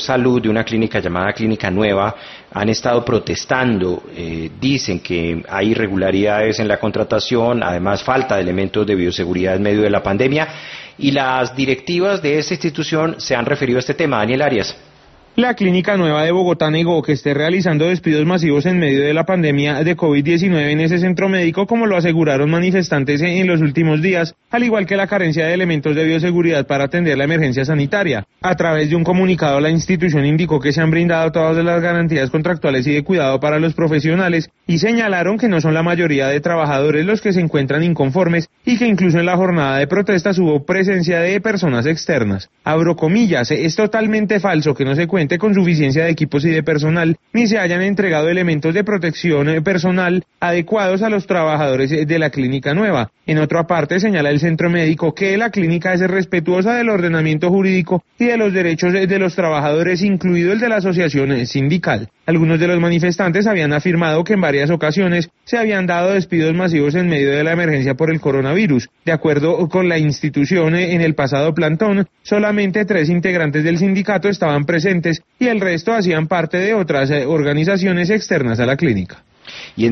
Salud de una clínica llamada Clínica Nueva han estado protestando, dicen que hay irregularidades en la contratación, además falta de elementos de bioseguridad en medio de la pandemia, y las directivas de esta institución se han referido a este tema. Daniel Arias. La Clínica Nueva de Bogotá negó que esté realizando despidos masivos en medio de la pandemia de COVID-19 en ese centro médico, como lo aseguraron manifestantes en los últimos días, al igual que la carencia de elementos de bioseguridad para atender la emergencia sanitaria. A través de un comunicado, la institución indicó que se han brindado todas las garantías contractuales y de cuidado para los profesionales y señalaron que no son la mayoría de trabajadores los que se encuentran inconformes y que incluso en la jornada de protestas hubo presencia de personas externas. Abro comillas, es totalmente falso que no se cuente con suficiencia de equipos y de personal, ni se hayan entregado elementos de protección personal adecuados a los trabajadores de la Clínica Nueva. En otra parte, señala el centro médico que la clínica es respetuosa del ordenamiento jurídico y de los derechos de los trabajadores, incluido el de la asociación sindical. Algunos de los manifestantes habían afirmado que en varias ocasiones se habían dado despidos masivos en medio de la emergencia por el coronavirus. De acuerdo con la institución, en el pasado plantón, solamente 3 integrantes del sindicato estaban presentes y el resto hacían parte de otras organizaciones externas a la clínica.